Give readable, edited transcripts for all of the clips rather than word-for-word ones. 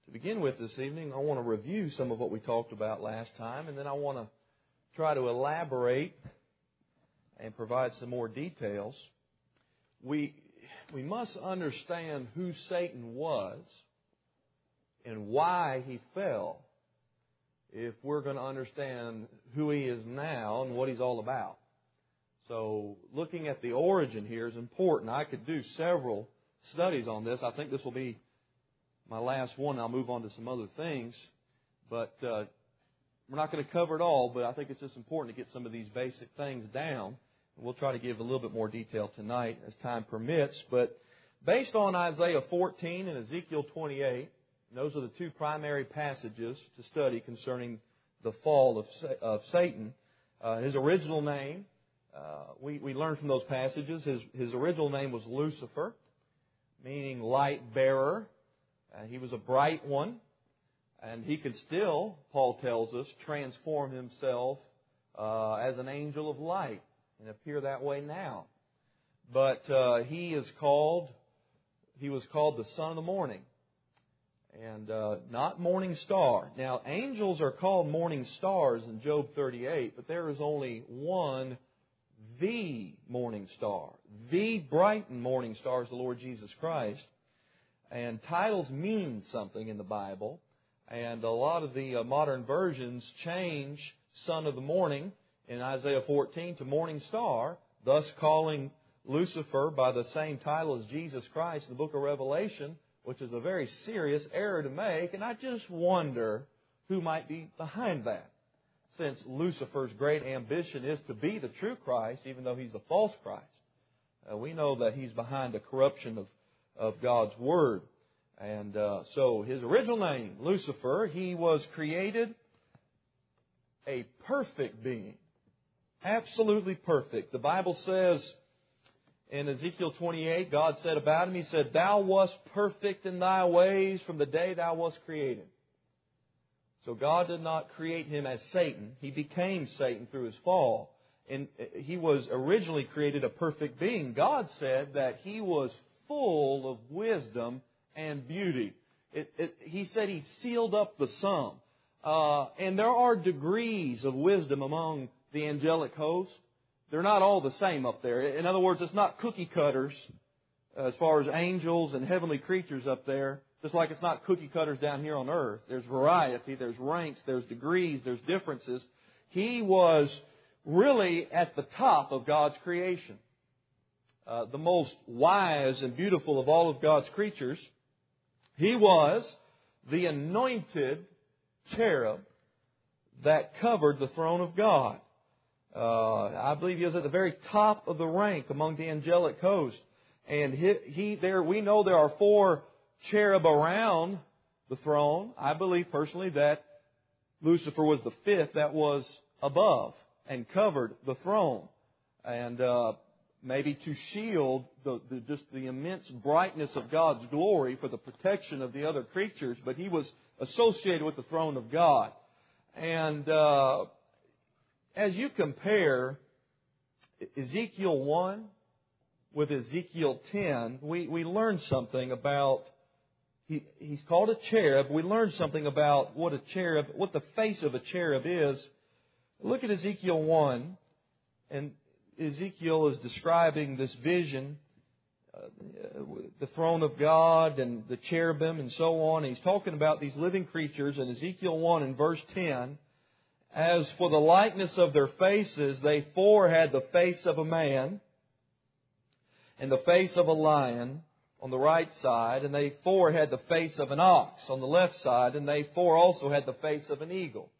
To begin with this evening, I want to review some of what we talked about last time, and then I want to try to elaborate and provide some more details. We must understand who Satan was and why he fell if we're going to understand who he is now and what he's all about. So looking at the origin here is important. I could do several studies on this. I think this will be my last one. I'll move on to some other things. But we're not going to cover it all, but I think it's just important to get some of these basic things down. And we'll try to give a little bit more detail tonight as time permits. But based on Isaiah 14 and Ezekiel 28, those are the two primary passages to study concerning the fall of Satan. His original name, we learned from those passages, his original name was Lucifer, meaning light bearer. He was a bright one, and he could still, Paul tells us, transform himself as an angel of light and appear that way now. But he was called the son of the morning, and not morning star. Now, angels are called morning stars in Job 38, but there is only one, the morning star. The bright morning star is the Lord Jesus Christ. And titles mean something in the Bible. And a lot of the modern versions change son of the morning in Isaiah 14 to morning star, thus calling Lucifer by the same title as Jesus Christ in the book of Revelation, which is a very serious error to make. And I just wonder who might be behind that, since Lucifer's great ambition is to be the true Christ, even though he's a false Christ. We know that he's behind the corruption of God's Word. And so his original name, Lucifer, he was created a perfect being. Absolutely perfect. The Bible says in Ezekiel 28, God said about him, He said, "Thou wast perfect in thy ways from the day thou wast created." So God did not create him as Satan. He became Satan through his fall. And he was originally created a perfect being. God said that he was full of wisdom and beauty. He said he sealed up the sum. And there are degrees of wisdom among the angelic host. They're not all the same up there. In other words, it's not cookie cutters as far as angels and heavenly creatures up there. Just like it's not cookie cutters down here on earth. There's variety, there's ranks, there's degrees, there's differences. He was really at the top of God's creation. The most wise and beautiful of all of God's creatures. He was the anointed cherub that covered the throne of God. I believe he was at the very top of the rank among the angelic host. And we know there are 4 cherub around the throne. I believe personally that Lucifer was the 5th that was above and covered the throne. And maybe to shield just the immense brightness of God's glory for the protection of the other creatures. But he was associated with the throne of God. And as you compare Ezekiel 1 with Ezekiel 10, we learn something about, he's called a cherub. We learn something about what the face of a cherub is. Look at Ezekiel 1, and Ezekiel is describing this vision, the throne of God and the cherubim and so on. He's talking about these living creatures in Ezekiel 1 and verse 10. As for the likeness of their faces, they 4 had the face of a man and the face of a lion on the right side, and they 4 had the face of an ox on the left side, and they 4 also had the face of an eagle.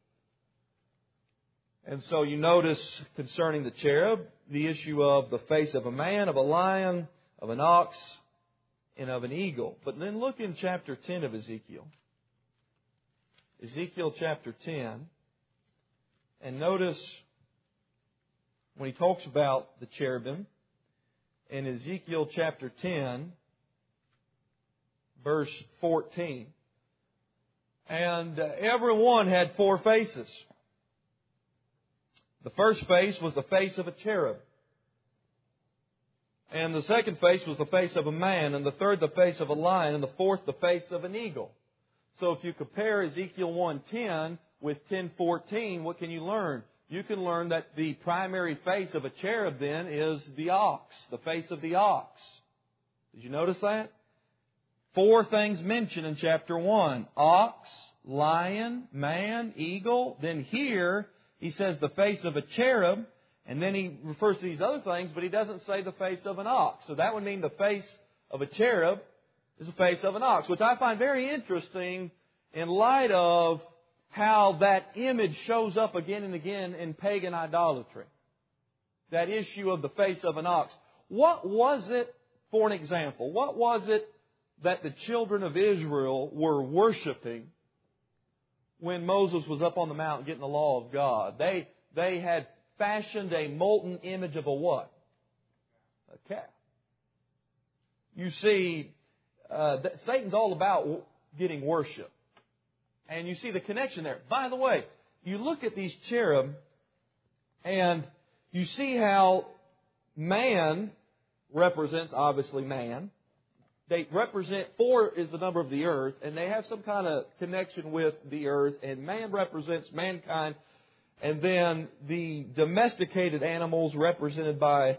And so you notice concerning the cherub, the issue of the face of a man, of a lion, of an ox, and of an eagle. But then look in chapter 10 of Ezekiel. Ezekiel chapter 10. And notice when he talks about the cherubim, in Ezekiel chapter 10, verse 14. And every one had 4 faces. The first face was the face of a cherub. And the second face was the face of a man. And the third the face of a lion. And the fourth the face of an eagle. So if you compare Ezekiel 1:10 with 10:14, what can you learn? You can learn that the primary face of a cherub then is the ox, the face of the ox. Did you notice that? 4 things mentioned in chapter 1. Ox, lion, man, eagle. Then here he says the face of a cherub. And then he refers to these other things, but he doesn't say the face of an ox. So that would mean the face of a cherub is the face of an ox, which I find very interesting in light of how that image shows up again and again in pagan idolatry. That issue of the face of an ox. What was it, for an example, what was it that the children of Israel were worshiping when Moses was up on the mountain getting the law of God? They had fashioned a molten image of a what? A calf. You see, Satan's all about getting worship. And you see the connection there. By the way, you look at these cherub and you see how man represents, obviously, man. They represent, 4 is the number of the earth, and they have some kind of connection with the earth, and man represents mankind. And then the domesticated animals represented by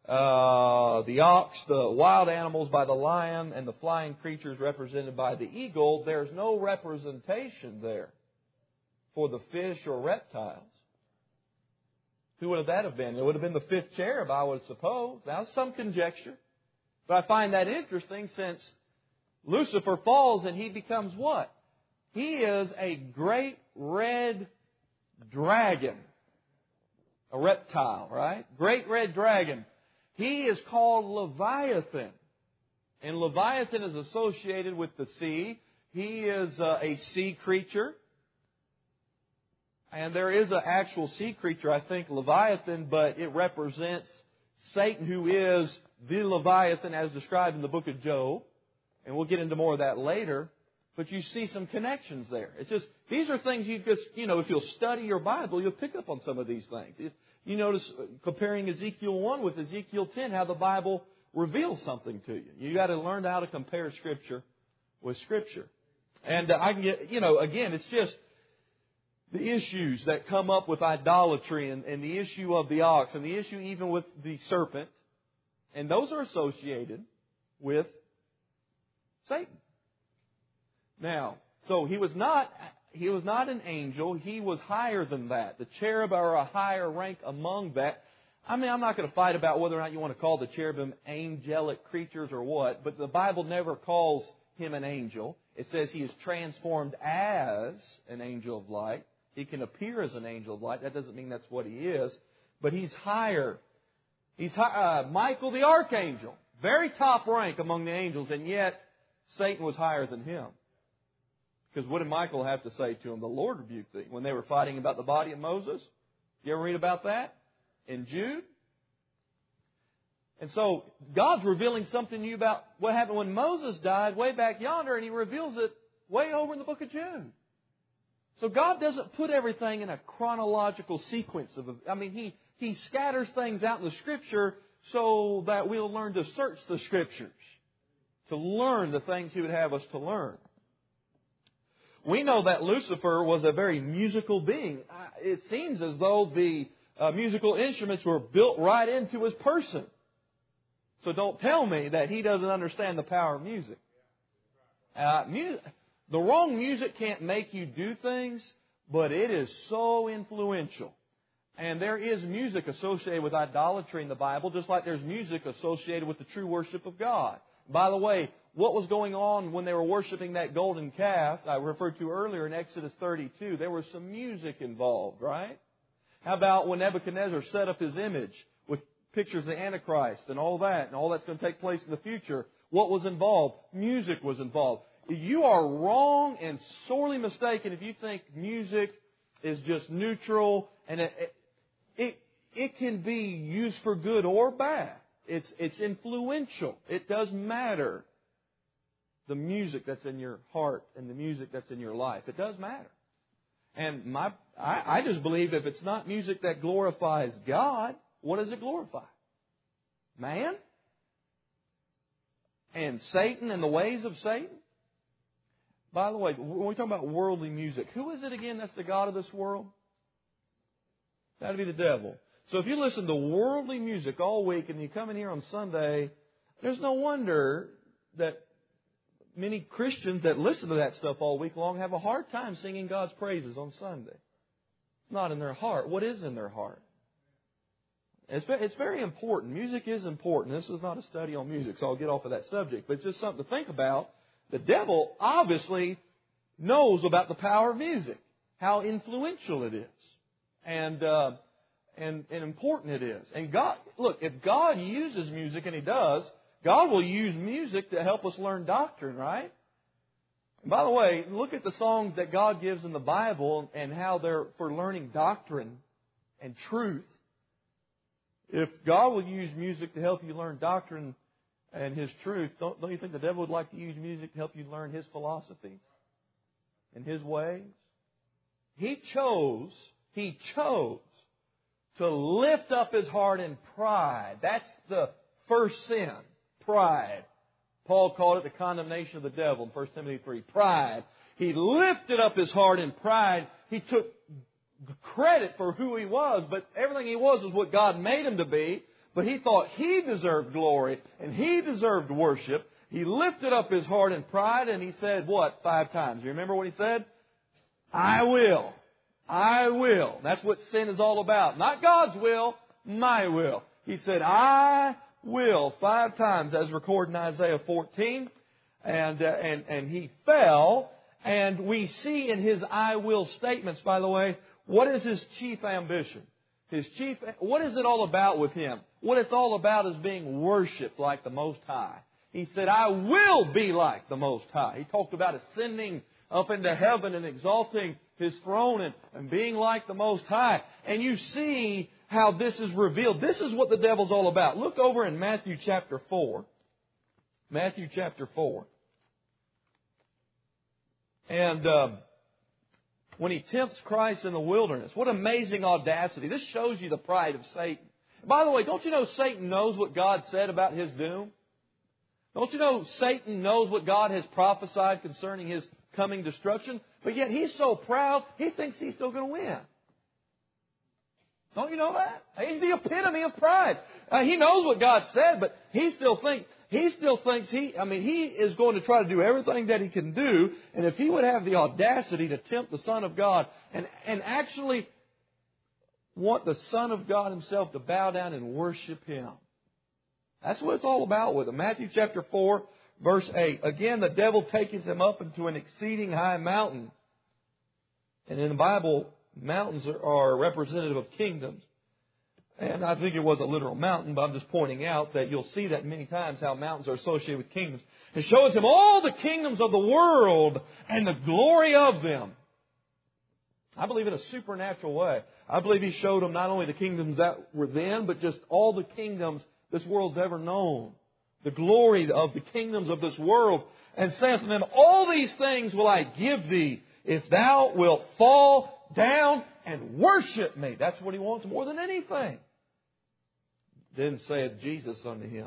the ox, the wild animals by the lion, and the flying creatures represented by the eagle. There's no representation there for the fish or reptiles. Who would that have been? It would have been the 5th cherub, I would suppose. Now, some conjecture. But I find that interesting since Lucifer falls and he becomes what? He is a great red dragon. A reptile, right? Great red dragon. He is called Leviathan. And Leviathan is associated with the sea. He is a sea creature. And there is an actual sea creature, I think, Leviathan, but it represents Satan, who is the Leviathan as described in the book of Job. And we'll get into more of that later. But you see some connections there. It's just, these are things you just, if you'll study your Bible, you'll pick up on some of these things. You notice comparing Ezekiel 1 with Ezekiel 10, how the Bible reveals something to you. You got to learn how to compare Scripture with Scripture. And I can get, again, it's just the issues that come up with idolatry and the issue of the ox and the issue even with the serpent. And those are associated with Satan. Now, so he was not an angel. He was higher than that. The cherub are a higher rank among that. I mean, I'm not going to fight about whether or not you want to call the cherubim angelic creatures or what, but the Bible never calls him an angel. It says he is transformed as an angel of light. He can appear as an angel of light. That doesn't mean that's what he is, but he's higher. He's Michael the archangel, very top rank among the angels, and yet Satan was higher than him. Because what did Michael have to say to him? The Lord rebuked thee. When they were fighting about the body of Moses. You ever read about that? In Jude? And so, God's revealing something to you about what happened when Moses died way back yonder, and He reveals it way over in the book of Jude. So God doesn't put everything in a chronological sequence He scatters things out in the Scripture so that we'll learn to search the Scriptures. To learn the things He would have us to learn. We know that Lucifer was a very musical being. It seems as though the musical instruments were built right into his person. So don't tell me that he doesn't understand the power of music. The wrong music can't make you do things, but it is so influential. And there is music associated with idolatry in the Bible, just like there's music associated with the true worship of God. By the way, what was going on when they were worshiping that golden calf I referred to earlier in Exodus 32? There was some music involved, right? How about when Nebuchadnezzar set up his image with pictures of the Antichrist and all that's going to take place in the future? What was involved? Music was involved. You are wrong and sorely mistaken if you think music is just neutral and it can be used for good or bad. It's influential. It does matter. The music that's in your heart and the music that's in your life. It does matter. And I just believe if it's not music that glorifies God, what does it glorify? Man? And Satan and the ways of Satan? By the way, when we talk about worldly music, who is it again that's the god of this world? That would be the devil. So if you listen to worldly music all week and you come in here on Sunday, there's no wonder that many Christians that listen to that stuff all week long have a hard time singing God's praises on Sunday. It's not in their heart. What is in their heart? It's very important. Music is important. This is not a study on music, so I'll get off of that subject. But it's just something to think about. The devil obviously knows about the power of music, how influential it is, and important it is. And God, look, if God uses music, and He does, God will use music to help us learn doctrine, right? And by the way, look at the songs that God gives in the Bible and how they're for learning doctrine and truth. If God will use music to help you learn doctrine and His truth, don't you think the devil would like to use music to help you learn his philosophy and his ways? He chose to lift up his heart in pride. That's the first sin, pride. Paul called it the condemnation of the devil in 1 Timothy 3. Pride. He lifted up his heart in pride. He took credit for who he was, but everything he was what God made him to be. But he thought he deserved glory and he deserved worship. He lifted up his heart in pride and he said what? 5 times. You remember what he said? I will. I will. That's what sin is all about. Not God's will, my will. He said, I will 5 times, as recorded in Isaiah 14. And he fell. And we see in his I will statements, by the way, what is his chief ambition? What is it all about with him? What it's all about is being worshipped like the Most High. He said, I will be like the Most High. He talked about ascending up into heaven and exalting His throne and being like the Most High. And you see how this is revealed. This is what the devil's all about. Look over in Matthew chapter 4. Matthew chapter 4. And when he tempts Christ in the wilderness, what amazing audacity. This shows you the pride of Satan. By the way, don't you know Satan knows what God said about his doom? Don't you know Satan knows what God has prophesied concerning his coming destruction? But yet he's so proud, he thinks he's still going to win. Don't you know that? He's the epitome of pride. He knows what God said, but he still thinks he is going to try to do everything that he can do. And if he would have the audacity to tempt the Son of God and actually want the Son of God Himself to bow down and worship Him. That's what it's all about with him. Matthew chapter 4, verse 8. Again, the devil taketh him up into an exceeding high mountain. And in the Bible, mountains are representative of kingdoms. And I think it was a literal mountain, but I'm just pointing out that you'll see that many times how mountains are associated with kingdoms. It shows him all the kingdoms of the world and the glory of them. I believe in a supernatural way. I believe He showed him not only the kingdoms that were then, but just all the kingdoms this world's ever known. The glory of the kingdoms of this world. And saith to them, all these things will I give thee, if thou wilt fall down and worship me. That's what he wants more than anything. Then saith Jesus unto him.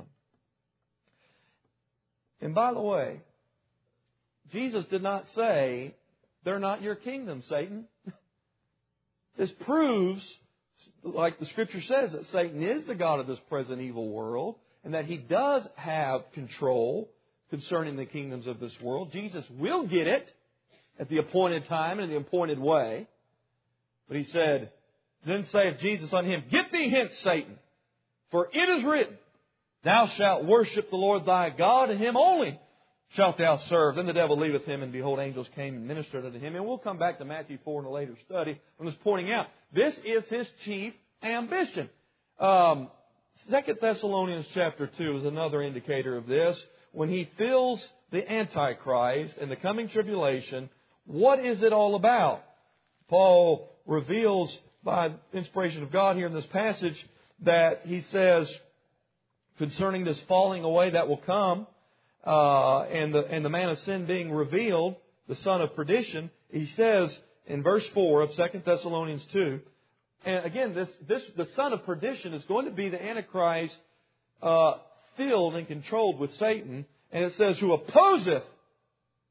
And by the way, Jesus did not say, they're not your kingdom, Satan. This proves, like the Scripture says, that Satan is the god of this present evil world and that he does have control concerning the kingdoms of this world. Jesus will get it at the appointed time and in the appointed way. But he said, then saith Jesus unto him, get thee hence, Satan, for it is written, thou shalt worship the Lord thy God, and Him only shalt thou serve. Then the devil leaveth him, and behold, angels came and ministered unto him. And we'll come back to Matthew 4 in a later study. I'm just pointing out, this is his chief ambition. 2 Thessalonians chapter 2 is another indicator of this. When he fills the Antichrist and the coming tribulation, what is it all about? Paul reveals by inspiration of God here in this passage that he says concerning this falling away that will come, and the man of sin being revealed, the son of perdition, he says in verse 4 of 2 Thessalonians 2, and again, the son of perdition is going to be the Antichrist filled and controlled with Satan, and it says, who opposeth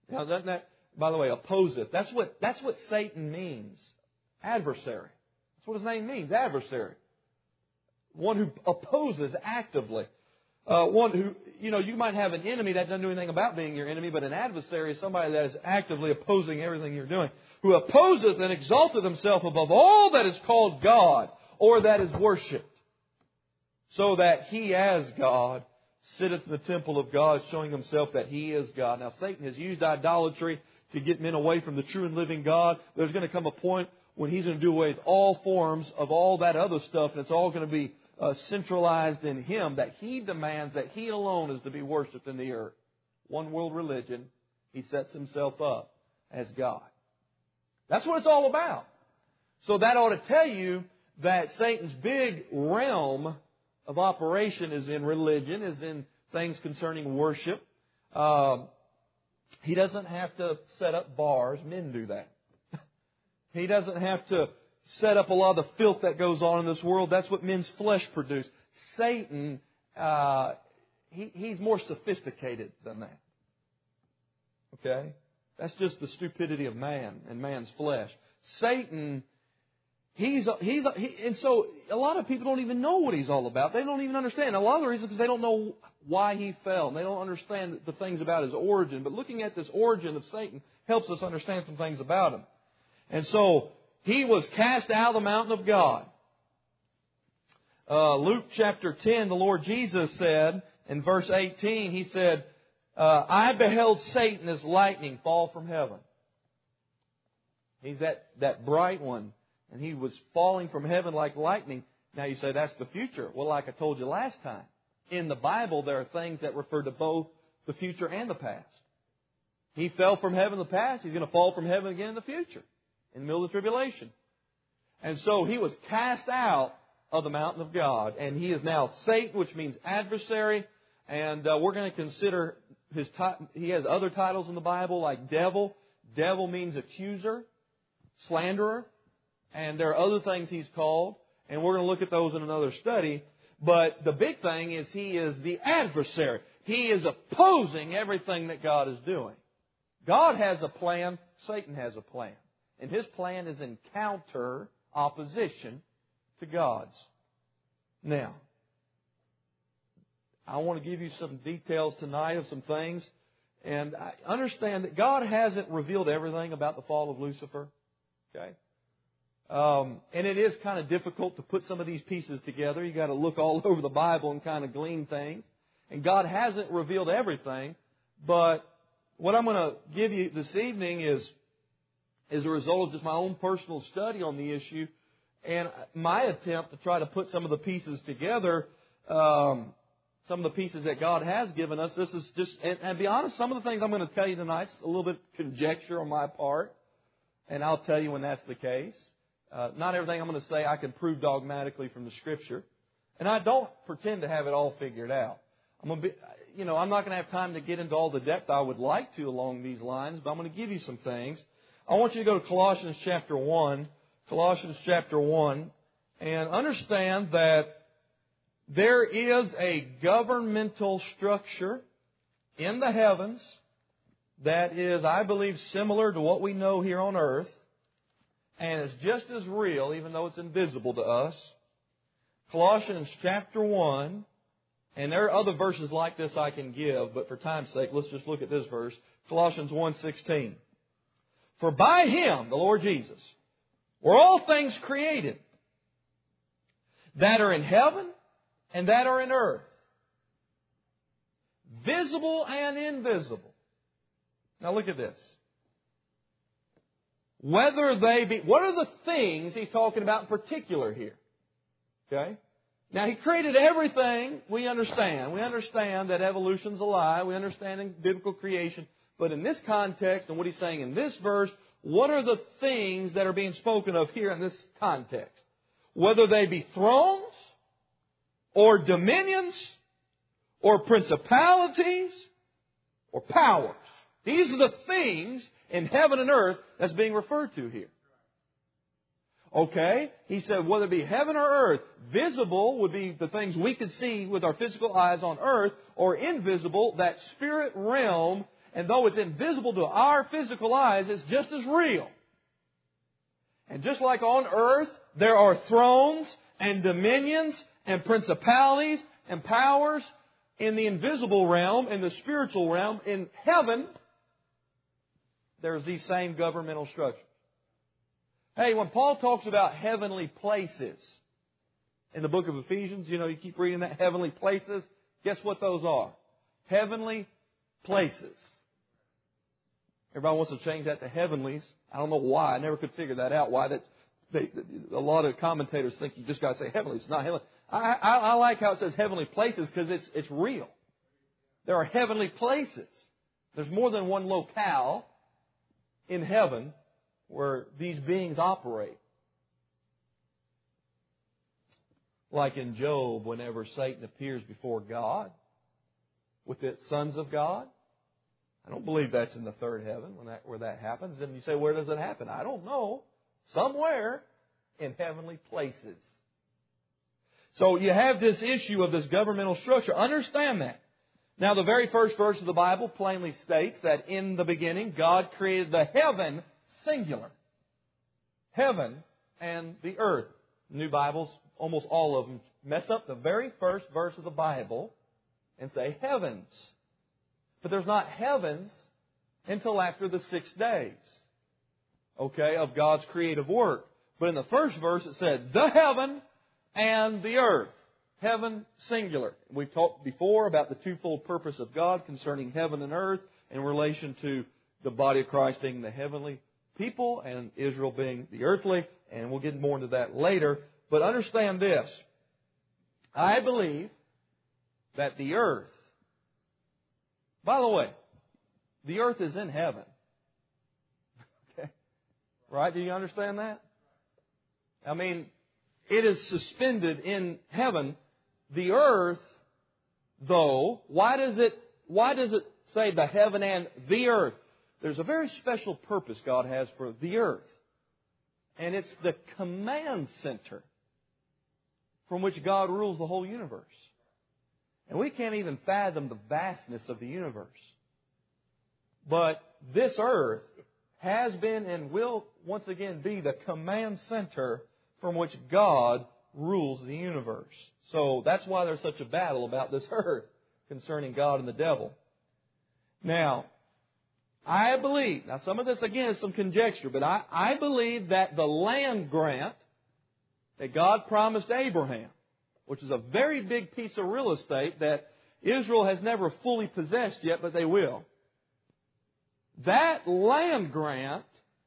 Now, doesn't that, by the way, opposeth. That's what Satan means. Adversary. That's what his name means, adversary. One who opposes actively. One who, you might have an enemy that doesn't do anything about being your enemy, but an adversary is somebody that is actively opposing everything you're doing. Who opposeth and exalteth himself above all that is called God or that is worshipped, so that he as God sitteth in the temple of God, showing himself that he is God. Now, Satan has used idolatry to get men away from the true and living God. There's going to come a point when he's going to do away with all forms of all that other stuff, and it's all going to be centralized in him, that he demands that he alone is to be worshipped in the earth. One world religion. He sets himself up as God. That's what it's all about. So that ought to tell you that Satan's big realm of operation is in religion, is in things concerning worship. He doesn't have to set up bars. Men do that. He doesn't have to set up a lot of the filth that goes on in this world. That's what men's flesh produce. Satan, he's more sophisticated than that. Okay? That's just the stupidity of man and man's flesh. Satan, and so a lot of people don't even know what he's all about. They don't even understand. A lot of the reasons because they don't know why he fell. And they don't understand the things about his origin. But looking at this origin of Satan helps us understand some things about him. And so, he was cast out of the mountain of God. Luke chapter 10, the Lord Jesus said, in verse 18, He said, I beheld Satan as lightning fall from heaven. He's that bright one. And he was falling from heaven like lightning. Now you say, that's the future. Well, like I told you last time, in the Bible there are things that refer to both the future and the past. He fell from heaven in the past. He's going to fall from heaven again in the future, in the middle of the tribulation. And so he was cast out of the mountain of God. And he is now Satan, which means adversary. And we're going to consider he has other titles in the Bible like devil. Devil means accuser, slanderer. And there are other things he's called. And we're going to look at those in another study. But the big thing is he is the adversary. He is opposing everything that God is doing. God has a plan. Satan has a plan. And his plan is in counter opposition to God's. Now, I want to give you some details tonight of some things. And I understand that God hasn't revealed everything about the fall of Lucifer. Okay? And it is kind of difficult to put some of these pieces together. You've got to look all over the Bible and kind of glean things. And God hasn't revealed everything. But what I'm going to give you this evening is a result of just my own personal study on the issue and my attempt to try to put some of the pieces together, some of the pieces that God has given us. This is just, and to be honest, some of the things I'm going to tell you tonight is a little bit conjecture on my part, and I'll tell you when that's the case. Not everything I'm going to say I can prove dogmatically from the Scripture, and I don't pretend to have it all figured out. I'm not going to have time to get into all the depth I would like to along these lines, but I'm going to give you some things. I want you to go to Colossians chapter 1. Colossians chapter 1. And understand that there is a governmental structure in the heavens that is, I believe, similar to what we know here on earth. And is just as real, even though it's invisible to us. Colossians chapter 1. And there are other verses like this I can give, but for time's sake, let's just look at this verse. Colossians 1:16. For by Him, the Lord Jesus, were all things created that are in heaven and that are in earth, visible and invisible. Now look at this. Whether they be, what are the things He's talking about in particular here? Okay? Now He created everything we understand. We understand that evolution's a lie. We understand in biblical creation. But in this context, and what He's saying in this verse, what are the things that are being spoken of here in this context? Whether they be thrones, or dominions, or principalities, or powers. These are the things in heaven and earth that's being referred to here. Okay? He said whether it be heaven or earth, visible would be the things we could see with our physical eyes on earth, or invisible, that spirit realm. And though it's invisible to our physical eyes, it's just as real. And just like on earth, there are thrones and dominions and principalities and powers in the invisible realm, in the spiritual realm. In heaven, there's these same governmental structures. Hey, when Paul talks about heavenly places in the book of Ephesians, you keep reading that, heavenly places. Guess what those are? Heavenly places. Everybody wants to change that to heavenlies. I don't know why. I never could figure that out. Why a lot of commentators think you just got to say heavenly. It's not heavenly. I like how it says heavenly places because it's real. There are heavenly places. There's more than one locale in heaven where these beings operate. Like in Job, whenever Satan appears before God with the sons of God. I don't believe that's in the third heaven where that happens. And you say, where does it happen? I don't know. Somewhere in heavenly places. So you have this issue of this governmental structure. Understand that. Now, the very first verse of the Bible plainly states that in the beginning, God created the heaven, singular. Heaven and the earth. New Bibles, almost all of them, mess up the very first verse of the Bible and say heavens. But there's not heavens until after the 6 days, of God's creative work. But in the first verse it said, the heaven and the earth. Heaven, singular. We've talked before about the twofold purpose of God concerning heaven and earth in relation to the body of Christ being the heavenly people and Israel being the earthly. And we'll get more into that later. But understand this. I believe that the earth, by the way, the earth is in heaven. Okay? Right? Do you understand that? I mean, it is suspended in heaven. The earth, though, why does it say the heaven and the earth? There's a very special purpose God has for the earth. And it's the command center from which God rules the whole universe. And we can't even fathom the vastness of the universe. But this earth has been and will once again be the command center from which God rules the universe. So that's why there's such a battle about this earth concerning God and the devil. Now, I believe, some of this again is some conjecture, but I believe that the land grant that God promised Abraham, which is a very big piece of real estate that Israel has never fully possessed yet, but they will. That land grant,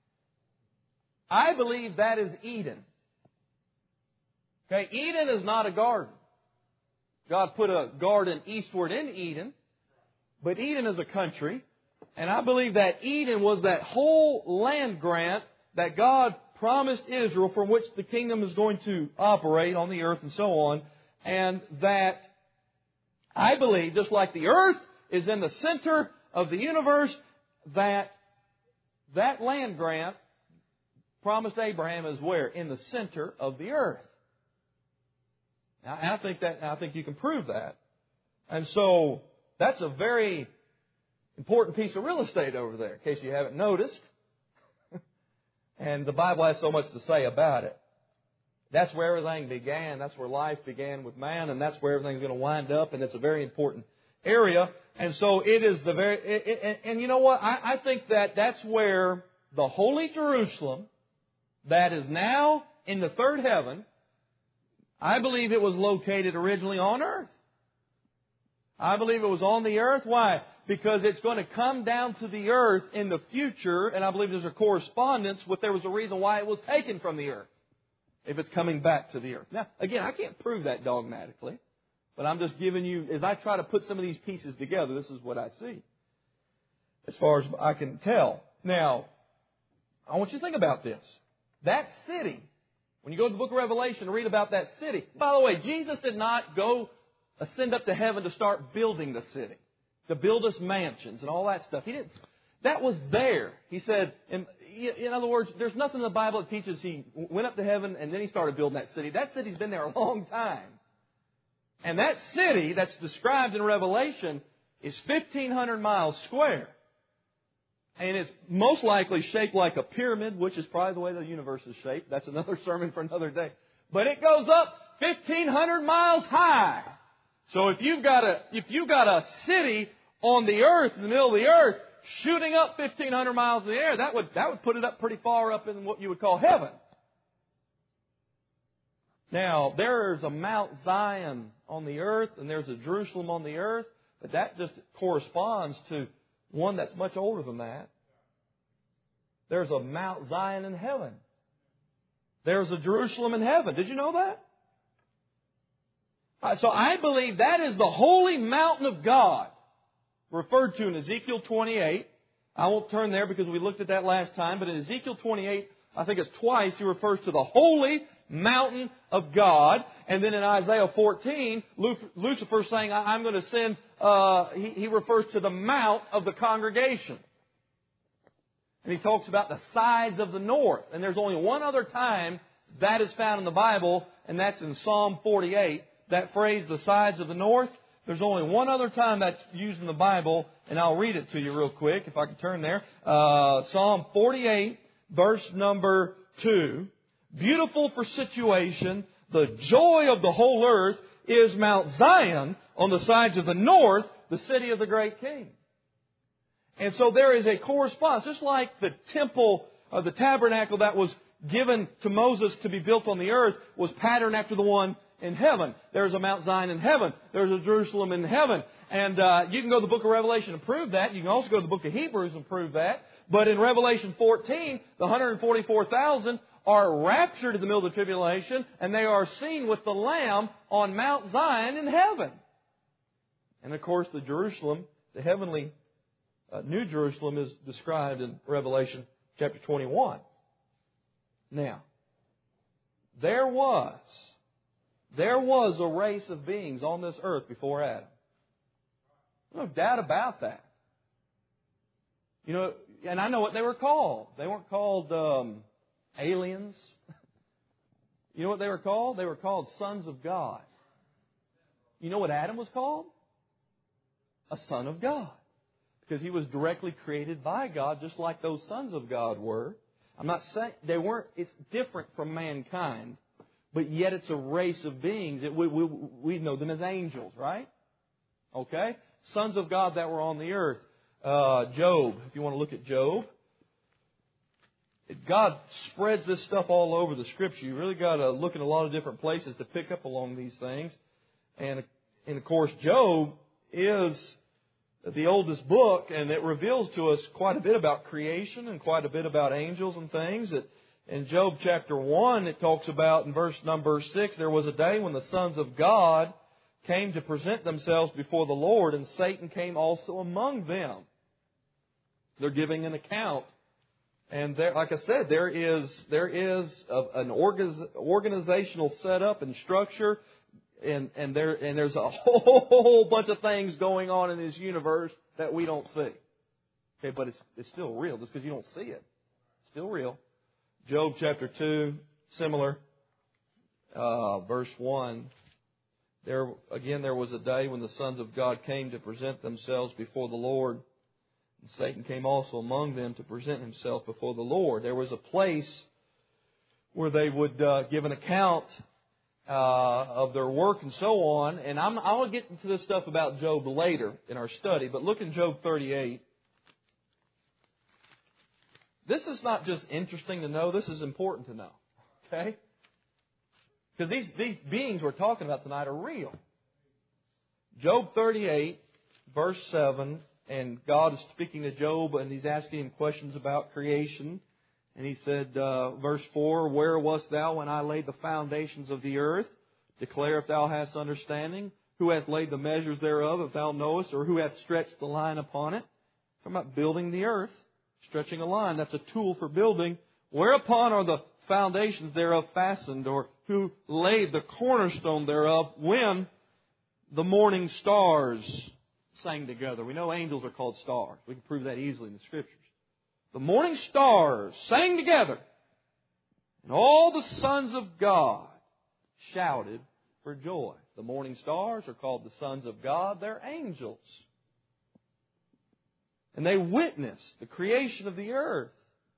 I believe that is Eden. Okay, Eden is not a garden. God put a garden eastward in Eden, but Eden is a country. And I believe that Eden was that whole land grant that God promised Israel from which the kingdom is going to operate on the earth and so on. And that I believe, just like the earth is in the center of the universe, that land grant promised Abraham is where? In the center of the earth. Now, I think you can prove that. And so that's a very important piece of real estate over there, in case you haven't noticed. And the Bible has so much to say about it. That's where everything began. That's where life began with man, and that's where everything's going to wind up. And it's a very important area. And so it is the very. And you know what? I think that that's where the holy Jerusalem, that is now in the third heaven, I believe it was located originally on earth. I believe it was on the earth. Why? Because it's going to come down to the earth in the future, and I believe there's a correspondence with there was a reason why it was taken from the earth, if it's coming back to the earth. Now, again, I can't prove that dogmatically, but I'm just giving you, as I try to put some of these pieces together, this is what I see, as far as I can tell. Now, I want you to think about this. That city, when you go to the book of Revelation and read about that city, by the way, Jesus did not go ascend up to heaven to start building the city, to build us mansions and all that stuff. He didn't. That was there. He said, in other words, there's nothing in the Bible that teaches he went up to heaven and then he started building that city. That city's been there a long time. And that city that's described in Revelation is 1,500 miles square. And it's most likely shaped like a pyramid, which is probably the way the universe is shaped. That's another sermon for another day. But it goes up 1,500 miles high. So if you've got a city on the earth, in the middle of the earth, shooting up 1,500 miles in the air, that would put it up pretty far up in what you would call heaven. Now, there's a Mount Zion on the earth, and there's a Jerusalem on the earth, but that just corresponds to one that's much older than that. There's a Mount Zion in heaven. There's a Jerusalem in heaven. Did you know that? So I believe that is the holy mountain of God, referred to in Ezekiel 28. I won't turn there because we looked at that last time, but in Ezekiel 28, I think it's twice, he refers to the holy mountain of God. And then in Isaiah 14, Lucifer saying, I'm going to send, he refers to the mount of the congregation. And he talks about the sides of the north. And there's only one other time that is found in the Bible, and that's in Psalm 48. That phrase, the sides of the north, there's only one other time that's used in the Bible, and I'll read it to you real quick, if I can turn there. Psalm 48, verse number 2. Beautiful for situation, the joy of the whole earth is Mount Zion on the sides of the north, the city of the great King. And so there is a correspondence, just like the temple, the tabernacle that was given to Moses to be built on the earth was patterned after the one in heaven. There's a Mount Zion in heaven. There's a Jerusalem in heaven. And you can go to the book of Revelation and prove that. You can also go to the book of Hebrews and prove that. But in Revelation 14, the 144,000 are raptured in the middle of the tribulation, and they are seen with the Lamb on Mount Zion in heaven. And of course, the Jerusalem, the heavenly New Jerusalem, is described in Revelation chapter 21. Now, there was a race of beings on this earth before Adam. No doubt about that. You know, and I know what they were called. They weren't called aliens. You know what they were called? They were called sons of God. You know what Adam was called? A son of God. Because he was directly created by God, just like those sons of God were. I'm not saying they weren't, it's different from mankind, but yet it's a race of beings. We know them as angels, right? Okay? Sons of God that were on the earth. Job, if you want to look at Job. God spreads this stuff all over the Scripture. You really got to look in a lot of different places to pick up along these things. And of course, Job is the oldest book, and it reveals to us quite a bit about creation and quite a bit about angels and things. In Job chapter 1, it talks about in verse number 6, there was a day when the sons of God came to present themselves before the Lord, and Satan came also among them. They're giving an account. And there, like I said, there is an organizational setup and structure, and there's a whole bunch of things going on in this universe that we don't see. Okay, but it's still real just because you don't see it. It's still real. Job chapter 2, similar. Verse 1. There was a day when the sons of God came to present themselves before the Lord. And Satan came also among them to present himself before the Lord. There was a place where they would give an account of their work and so on. And I'll get into this stuff about Job later in our study. But look in Job 38. This is not just interesting to know. This is important to know. Okay? Because these beings we're talking about tonight are real. Job 38, verse 7. And God is speaking to Job, and He's asking him questions about creation. And He said, verse 4, Where wast thou when I laid the foundations of the earth? Declare if thou hast understanding. Who hath laid the measures thereof, if thou knowest? Or who hath stretched the line upon it? Talking about building the earth. Stretching a line, that's a tool for building. Whereupon are the foundations thereof fastened? Or who laid the cornerstone thereof when the morning stars sang together? We know angels are called stars. We can prove that easily in the Scriptures. The morning stars sang together, and all the sons of God shouted for joy. The morning stars are called the sons of God. They're angels. And they witnessed the creation of the earth.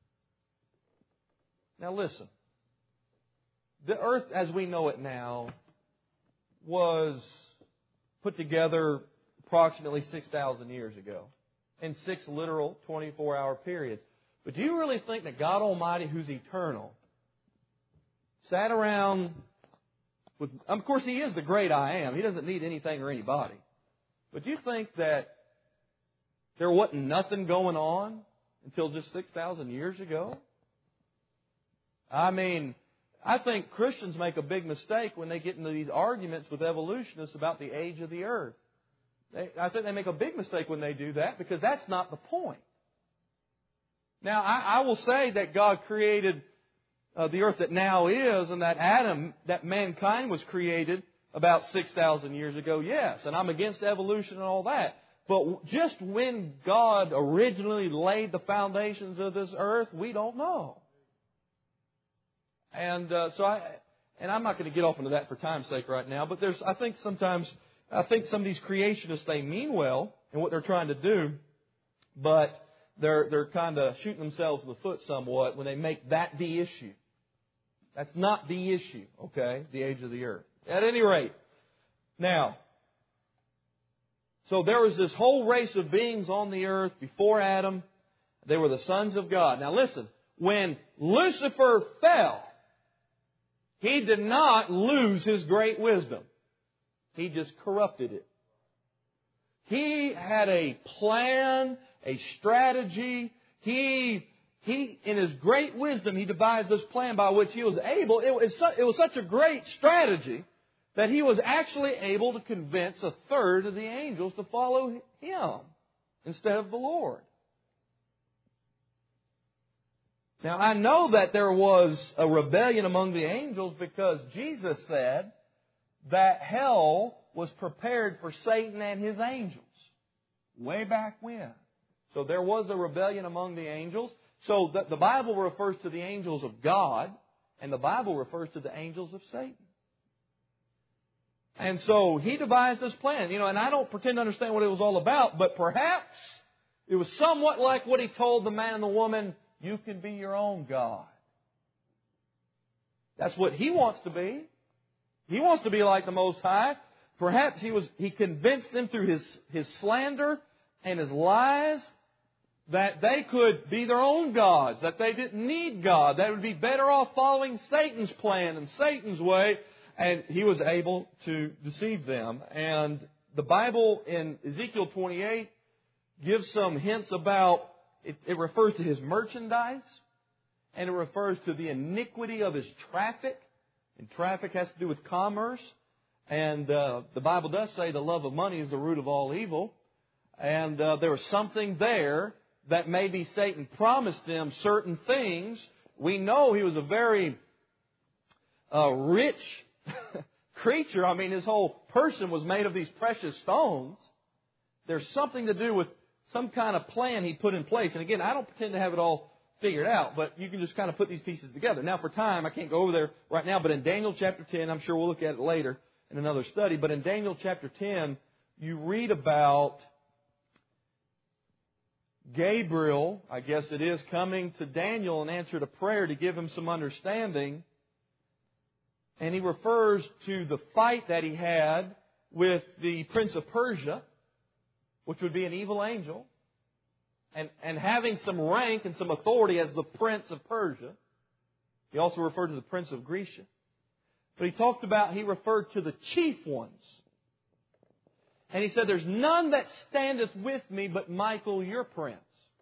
Now listen. The earth as we know it now was put together approximately 6,000 years ago in 6 literal 24-hour periods. But do you really think that God Almighty, who's eternal, sat around with... Of course, He is the great I Am. He doesn't need anything or anybody. But do you think that there wasn't nothing going on until just 6,000 years ago? I mean, I think Christians make a big mistake when they get into these arguments with evolutionists about the age of the earth. I think they make a big mistake when they do that because that's not the point. Now, I will say that God created the earth that now is, and that mankind was created about 6,000 years ago, yes. And I'm against evolution and all that. But just when God originally laid the foundations of this earth, we don't know. And I'm not going to get off into that for time's sake right now. But I think some of these creationists, they mean well in what they're trying to do, but they're kind of shooting themselves in the foot somewhat when they make that the issue. That's not the issue, okay? The age of the earth. At any rate, now, so there was this whole race of beings on the earth before Adam. They were the sons of God. Now listen, when Lucifer fell, he did not lose his great wisdom. He just corrupted it. He had a plan, a strategy. He, in his great wisdom, he devised this plan by which he was able. It was such a great strategy that he was actually able to convince a third of the angels to follow him instead of the Lord. Now, I know that there was a rebellion among the angels because Jesus said that hell was prepared for Satan and his angels way back when. So there was a rebellion among the angels. So the Bible refers to the angels of God, and the Bible refers to the angels of Satan. And so he devised this plan, and I don't pretend to understand what it was all about, but perhaps it was somewhat like what he told the man and the woman, you can be your own God. That's what he wants to be. He wants to be like the Most High. Perhaps he convinced them through his slander and his lies that they could be their own gods, that they didn't need God, that would be better off following Satan's plan and Satan's way. And he was able to deceive them. And the Bible in Ezekiel 28 gives some hints about, it refers to his merchandise, and it refers to the iniquity of his traffic. And traffic has to do with commerce. And the Bible does say the love of money is the root of all evil. And there was something there that maybe Satan promised them certain things. We know he was a very rich creature. I mean, his whole person was made of these precious stones. There's something to do with some kind of plan he put in place. And again, I don't pretend to have it all figured out, but you can just kind of put these pieces together. Now, for time, I can't go over there right now, but in Daniel chapter 10, I'm sure we'll look at it later in another study, but in Daniel chapter 10, you read about Gabriel, I guess it is, coming to Daniel in answer to prayer to give him some understanding. And he refers to the fight that he had with the Prince of Persia, which would be an evil angel, and having some rank and some authority as the Prince of Persia. He also referred to the Prince of Grecia. But he referred to the chief ones. And he said, there's none that standeth with me but Michael, your prince.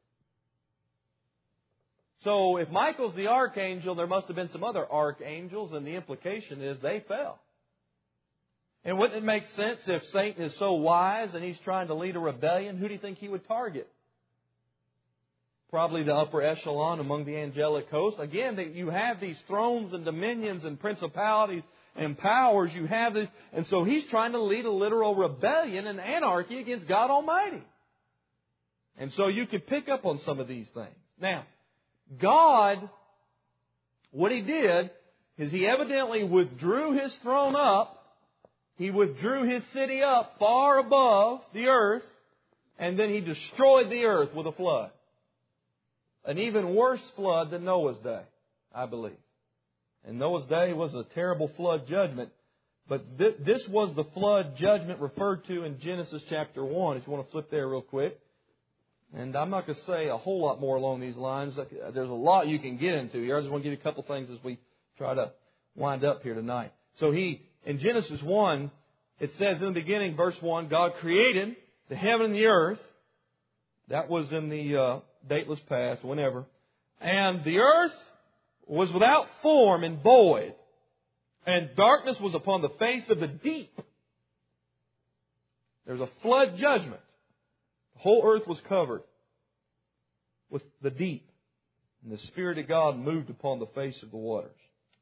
So if Michael's the archangel, there must have been some other archangels, and the implication is they fell. And wouldn't it make sense if Satan is so wise and he's trying to lead a rebellion, who do you think he would target? Probably the upper echelon among the angelic host. Again, you have these thrones and dominions and principalities and powers. You have this, and so he's trying to lead a literal rebellion and anarchy against God Almighty. And so you could pick up on some of these things. Now, God, what He did is He evidently withdrew His throne up. He withdrew His city up far above the earth. and then He destroyed the earth with a flood. An even worse flood than Noah's day, I believe. And Noah's day was a terrible flood judgment. But this was the flood judgment referred to in Genesis chapter 1. If you want to flip there real quick. And I'm not going to say a whole lot more along these lines. There's a lot you can get into here. I just want to give you a couple things as we try to wind up here tonight. So in Genesis 1, it says in the beginning, verse 1, God created the heaven and the earth. That was in the dateless past, whenever. And the earth was without form and void. And darkness was upon the face of the deep. There's a flood judgment. The whole earth was covered with the deep. And the Spirit of God moved upon the face of the waters.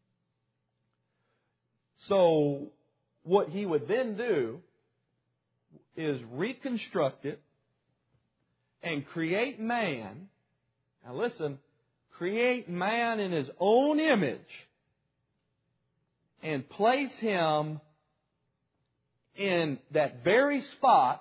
So, what He would then do is reconstruct it and create man. Now listen, create man in His own image and place him in that very spot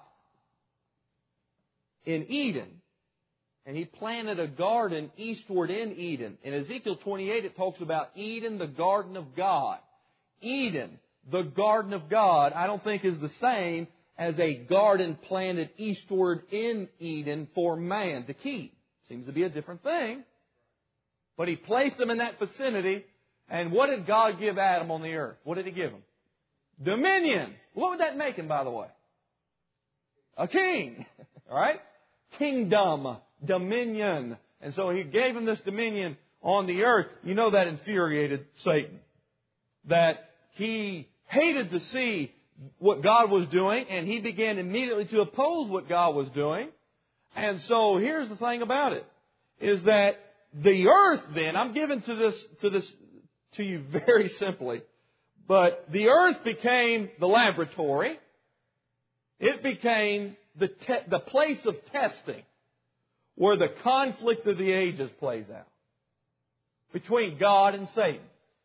in Eden. And He planted a garden eastward in Eden. In Ezekiel 28 it talks about Eden, the garden of God. Eden, the garden of God, I don't think is the same as a garden planted eastward in Eden for man to keep. Seems to be a different thing. But He placed them in that vicinity. And what did God give Adam on the earth? What did He give him? Dominion. What would that make him, by the way? A king. All right? Kingdom. Dominion. And so He gave him this dominion on the earth. You know that infuriated Satan. That he hated to see what God was doing, and he began immediately to oppose what God was doing. And so here's the thing about it, is that the earth then, I'm giving to you very simply, but the earth became the laboratory. It became the place of testing where the conflict of the ages plays out between God and Satan.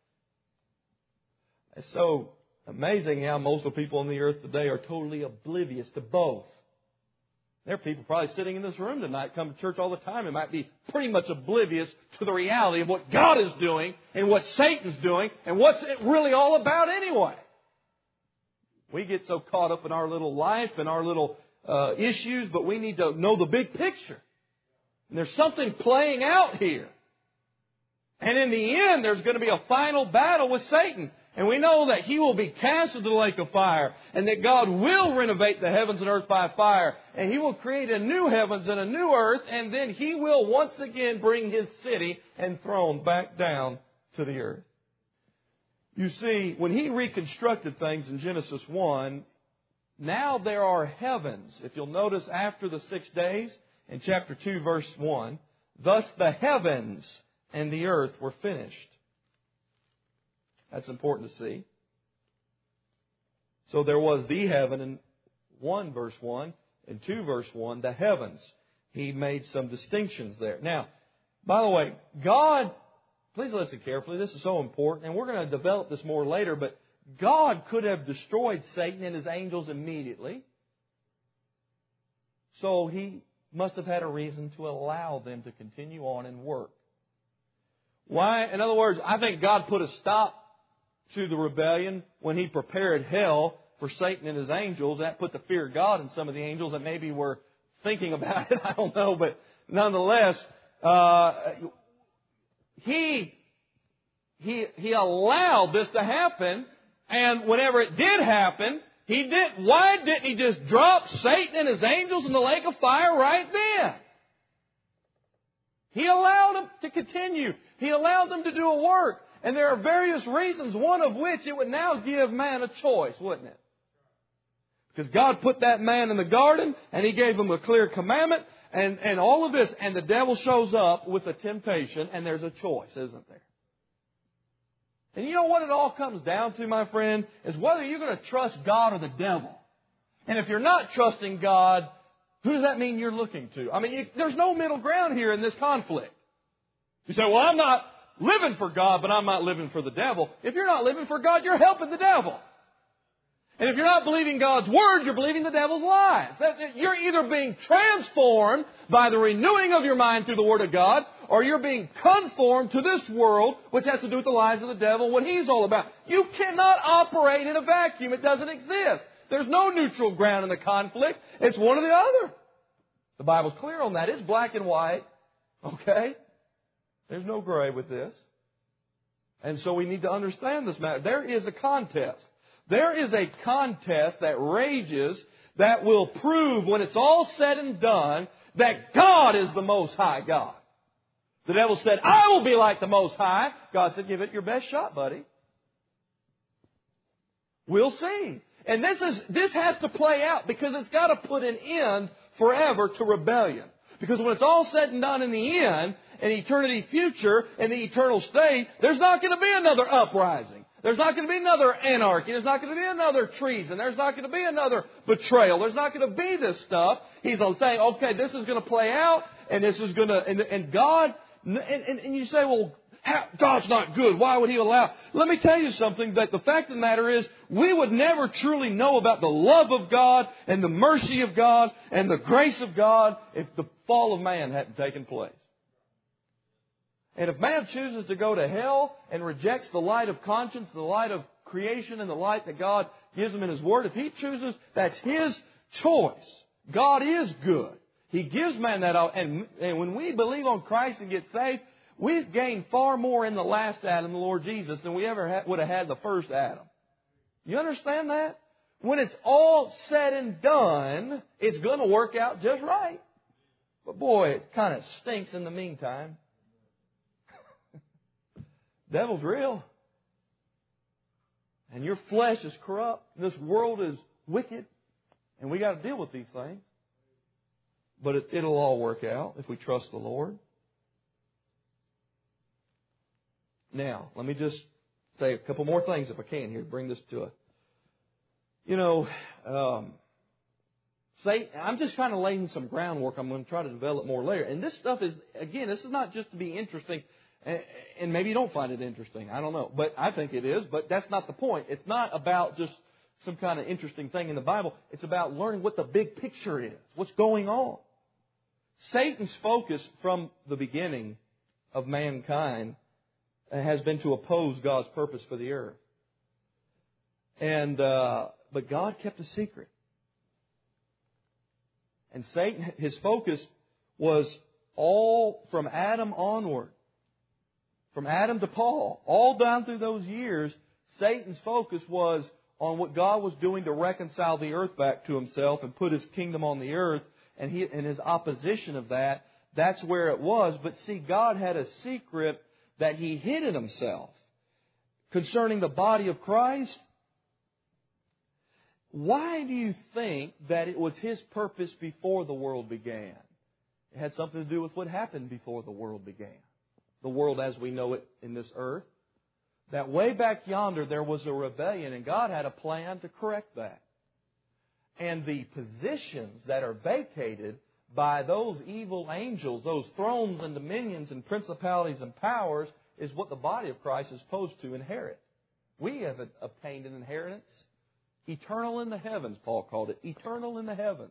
It's so amazing how most of the people on the earth today are totally oblivious to both. There are people probably sitting in this room tonight, come to church all the time, and might be pretty much oblivious to the reality of what God is doing and what Satan's doing and what's it really all about anyway. We get so caught up in our little life and our little issues, but we need to know the big picture. And there's something playing out here. And in the end, there's going to be a final battle with Satan. And we know that he will be cast into the lake of fire, and that God will renovate the heavens and earth by fire, and He will create a new heavens and a new earth, and then He will once again bring His city and throne back down to the earth. You see, when He reconstructed things in Genesis 1, now there are heavens. If you'll notice after the 6 days, in chapter 2, verse 1, thus the heavens and the earth were finished. That's important to see. So there was the heaven in 1 verse 1 and 2 verse 1, the heavens. He made some distinctions there. Now, by the way, God, please listen carefully. This is so important, and we're going to develop this more later, but God could have destroyed Satan and his angels immediately. So He must have had a reason to allow them to continue on and work. Why? In other words, I think God put a stop to the rebellion when He prepared hell for Satan and his angels. That put the fear of God in some of the angels that maybe were thinking about it. I don't know. But nonetheless, He allowed this to happen. And whenever it did happen, why didn't He just drop Satan and his angels in the lake of fire right then? He allowed them to continue. He allowed them to do a work. And there are various reasons, one of which it would now give man a choice, wouldn't it? Because God put that man in the garden, and He gave him a clear commandment, and all of this. And the devil shows up with a temptation, and there's a choice, isn't there? And you know what it all comes down to, my friend, is whether you're going to trust God or the devil. And if you're not trusting God, who does that mean you're looking to? I mean, there's no middle ground here in this conflict. You say, well, I'm not living for God, but I'm not living for the devil. If you're not living for God, you're helping the devil. And if you're not believing God's Word, you're believing the devil's lies. You're either being transformed by the renewing of your mind through the Word of God, or you're being conformed to this world, which has to do with the lies of the devil, what he's all about. You cannot operate in a vacuum. It doesn't exist. There's no neutral ground in the conflict. It's one or the other. The Bible's clear on that. It's black and white. Okay? There's no gray with this. And so we need to understand this matter. There is a contest. There is a contest that rages that will prove when it's all said and done that God is the Most High God. The devil said, I will be like the Most High. God said, give it your best shot, buddy. We'll see. And this has to play out because it's got to put an end forever to rebellion. Because when it's all said and done in the end, in eternity future, in the eternal state, there's not going to be another uprising. There's not going to be another anarchy. There's not going to be another treason. There's not going to be another betrayal. There's not going to be this stuff. He's saying, okay, this is going to play out, and this is going to, and God, and you say, well, God's not good. Why would He allow? Let me tell you something, that the fact of the matter is, we would never truly know about the love of God and the mercy of God and the grace of God if the fall of man hadn't taken place. And if man chooses to go to hell and rejects the light of conscience, the light of creation and the light that God gives him in His Word, if he chooses, that's his choice. God is good. He gives man that. And when we believe on Christ and get saved, we've gained far more in the last Adam, the Lord Jesus, than we ever would have had the first Adam. You understand that? When it's all said and done, it's going to work out just right. But boy, it kind of stinks in the meantime. Devil's real. And your flesh is corrupt. This world is wicked. And we got to deal with these things. But it'll all work out if we trust the Lord. Now, let me just say a couple more things if I can here. Bring this to I'm just trying to lay some groundwork. I'm going to try to develop more later. And this stuff is, again, this is not just to be interesting. And maybe you don't find it interesting. I don't know. But I think it is. But that's not the point. It's not about just some kind of interesting thing in the Bible. It's about learning what the big picture is. What's going on. Satan's focus from the beginning of mankind has been to oppose God's purpose for the earth. But God kept a secret. And Satan, his focus was all from Adam onward. From Adam to Paul, all down through those years, Satan's focus was on what God was doing to reconcile the earth back to Himself and put His kingdom on the earth, and His opposition of that. That's where it was. But see, God had a secret that He hid in Himself concerning the body of Christ. Why do you think that it was His purpose before the world began? It had something to do with what happened before the world began. The world as we know it in this earth. That way back yonder there was a rebellion, and God had a plan to correct that. And the positions that are vacated by those evil angels, those thrones and dominions and principalities and powers, is what the body of Christ is supposed to inherit. We have obtained an inheritance. Eternal in the heavens, Paul called it. Eternal in the heavens.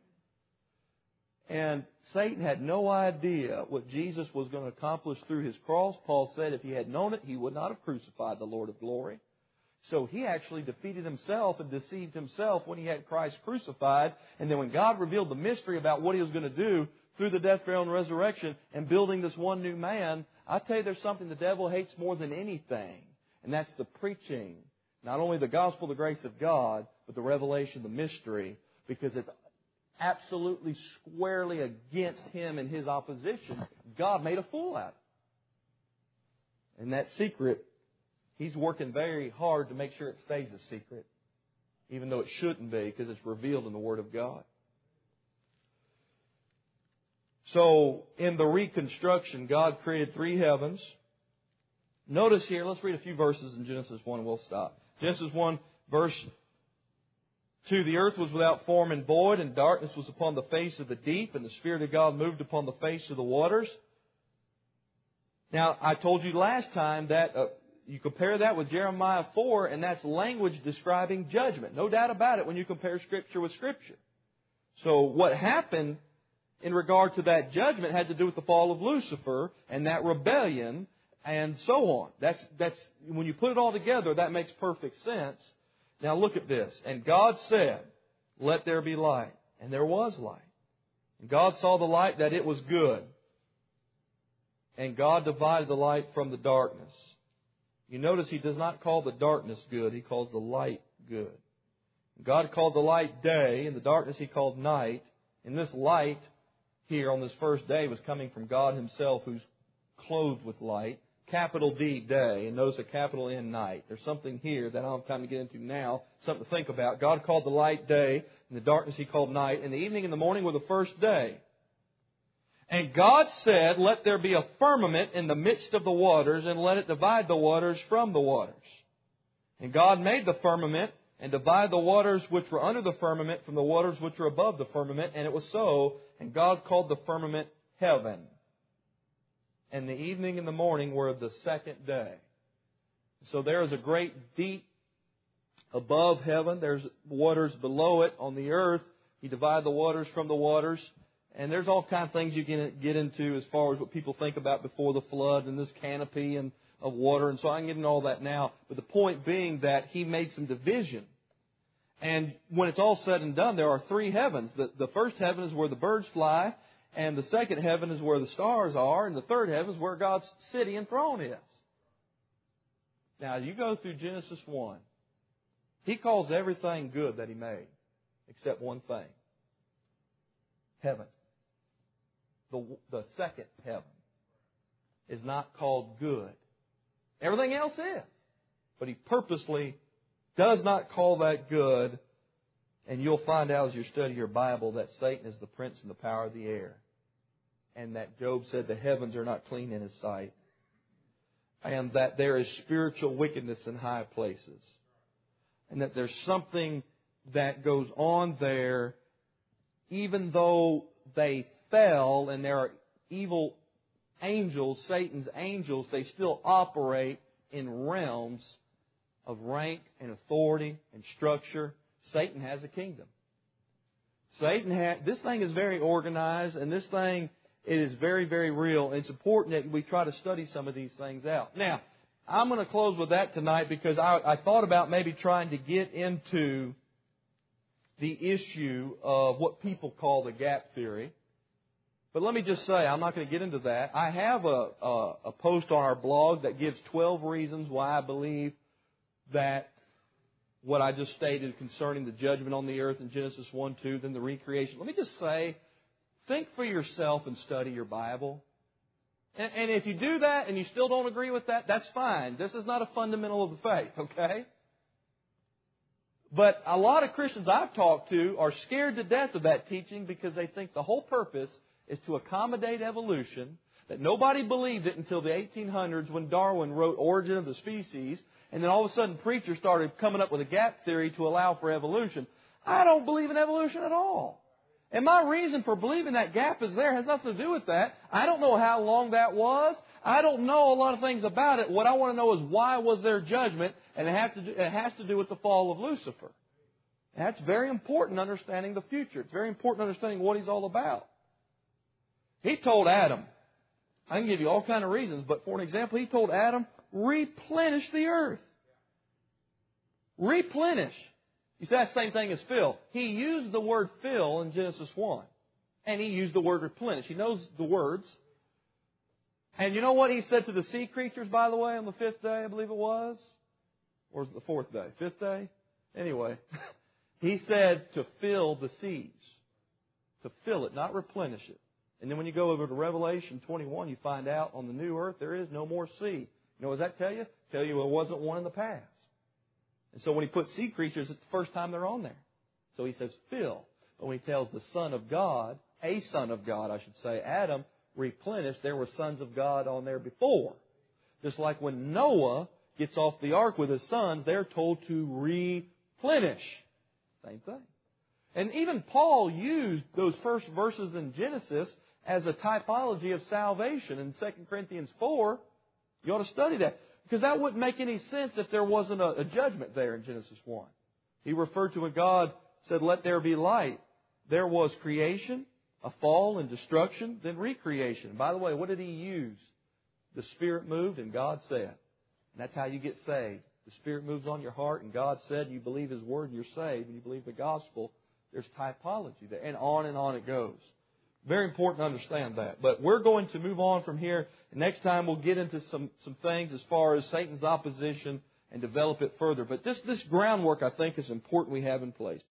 And Satan had no idea what Jesus was going to accomplish through His cross. Paul said if he had known it, he would not have crucified the Lord of glory. So he actually defeated himself and deceived himself when he had Christ crucified. And then when God revealed the mystery about what He was going to do through the death, burial, and resurrection and building this one new man, I tell you there's something the devil hates more than anything. And that's the preaching. Not only the gospel, the grace of God, but the revelation, the mystery. Because it's absolutely squarely against him and his opposition. God made a fool out of it. And that secret, He's working very hard to make sure it stays a secret. Even though it shouldn't be, because it's revealed in the Word of God. So, in the reconstruction, God created 3 heavens. Notice here, let's read a few verses in Genesis 1 and we'll stop. Genesis 1, verse 2, the earth was without form and void, and darkness was upon the face of the deep, and the Spirit of God moved upon the face of the waters. Now, I told you last time that, You compare that with Jeremiah 4, and that's language describing judgment. No doubt about it when you compare Scripture with Scripture. So what happened in regard to that judgment had to do with the fall of Lucifer and that rebellion and so on. That's when you put it all together, that makes perfect sense. Now look at this. And God said, "Let there be light." And there was light. And God saw the light that it was good. And God divided the light from the darkness. You notice He does not call the darkness good. He calls the light good. God called the light day, and the darkness He called night. And this light here on this first day was coming from God Himself, who's clothed with light. Capital D, day, and notice a capital N, night. There's something here that I don't have time to get into now, something to think about. God called the light day, and the darkness He called night, and the evening and the morning were the first day. And God said, "Let there be a firmament in the midst of the waters, and let it divide the waters from the waters." And God made the firmament, and divided the waters which were under the firmament from the waters which were above the firmament, and it was so. And God called the firmament heaven. And the evening and the morning were the second day. So there is a great deep above heaven. There's waters below it on the earth. He divided the waters from the waters. And there's all kinds of things you can get into as far as what people think about before the flood and this canopy and of water. And so I can get into all that now. But the point being that He made some division. And when it's all said and done, there are three heavens. The first heaven is where the birds fly. And the second heaven is where the stars are. And the third heaven is where God's city and throne is. Now, you go through Genesis 1. He calls everything good that He made, except one thing. Heaven. The second heaven is not called good. Everything else is. But He purposely does not call that good. And you'll find out as you study your Bible that Satan is the prince and the power of the air. And that Job said the heavens are not clean in His sight. And that there is spiritual wickedness in high places. And that there's something that goes on there, even though they fell and there are evil angels, Satan's angels, they still operate in realms of rank and authority and structure. Satan has a kingdom. This thing is very organized, and this thing, it is very, very real. It's important that we try to study some of these things out. Now, I'm going to close with that tonight because I thought about maybe trying to get into the issue of what people call the gap theory. But let me just say, I'm not going to get into that. I have a post on our blog that gives 12 reasons why I believe that what I just stated concerning the judgment on the earth in Genesis 1-2, then the recreation. Let me just say, think for yourself and study your Bible. And if you do that and you still don't agree with that, that's fine. This is not a fundamental of the faith, okay? But a lot of Christians I've talked to are scared to death of that teaching because they think the whole purpose is to accommodate evolution, that nobody believed it until the 1800s when Darwin wrote Origin of the Species, and then all of a sudden preachers started coming up with a gap theory to allow for evolution. I don't believe in evolution at all. And my reason for believing that gap is there has nothing to do with that. I don't know how long that was. I don't know a lot of things about it. What I want to know is why was there judgment, and it has to do with the fall of Lucifer. And that's very important in understanding the future. It's very important in understanding what He's all about. He told Adam, I can give you all kinds of reasons, but for an example, He told Adam, replenish the earth. Replenish. You say that's the same thing as fill. He used the word fill in Genesis 1. And He used the word replenish. He knows the words. And you know what He said to the sea creatures, by the way, on the fifth day, I believe it was? Or was it the fourth day? Fifth day? Anyway, He said to fill the seas. To fill it, not replenish it. And then when you go over to Revelation 21, you find out on the new earth there is no more sea. You know what does that tell you? Tell you there wasn't one in the past. And so when He puts sea creatures, it's the first time they're on there. So He says fill. But when He tells the Son of God, a Son of God, I should say, Adam, replenish, there were sons of God on there before. Just like when Noah gets off the ark with his sons, they're told to replenish. Same thing. And even Paul used those first verses in Genesis as a typology of salvation in 2 Corinthians 4. You ought to study that. Because that wouldn't make any sense if there wasn't a judgment there in Genesis 1. He referred to when God said, let there be light. There was creation, a fall and destruction, then recreation. By the way, what did He use? The Spirit moved and God said. And that's how you get saved. The Spirit moves on your heart and God said, you believe His Word and you're saved. When you believe the gospel, there's typology there. And on it goes. Very important to understand that. But we're going to move on from here. Next time we'll get into some things as far as Satan's opposition and develop it further. But this groundwork, I think, is important we have in place.